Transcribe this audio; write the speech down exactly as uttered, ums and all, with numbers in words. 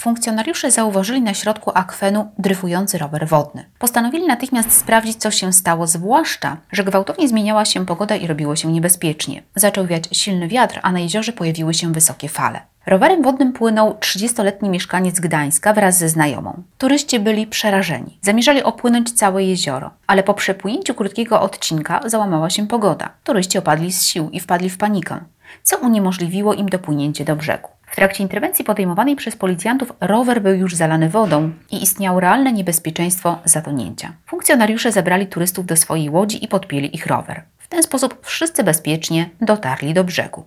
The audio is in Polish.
funkcjonariusze zauważyli na środku akwenu dryfujący rower wodny. Postanowili natychmiast sprawdzić, co się stało, zwłaszcza, że gwałtownie zmieniała się pogoda i robiło się niebezpiecznie. Zaczął wiać silny wiatr, a na jeziorze pojawiły się wysokie fale. Rowerem wodnym płynął trzydziestoletni mieszkaniec Gdańska wraz ze znajomą. Turyści byli przerażeni. Zamierzali opłynąć całe jezioro, ale po przepłynięciu krótkiego odcinka załamała się pogoda. Turyści opadli z sił i wpadli w panikę, co uniemożliwiło im dopłynięcie do brzegu. W trakcie interwencji podejmowanej przez policjantów rower był już zalany wodą i istniało realne niebezpieczeństwo zatonięcia. Funkcjonariusze zabrali turystów do swojej łodzi i podpięli ich rower. W ten sposób wszyscy bezpiecznie dotarli do brzegu.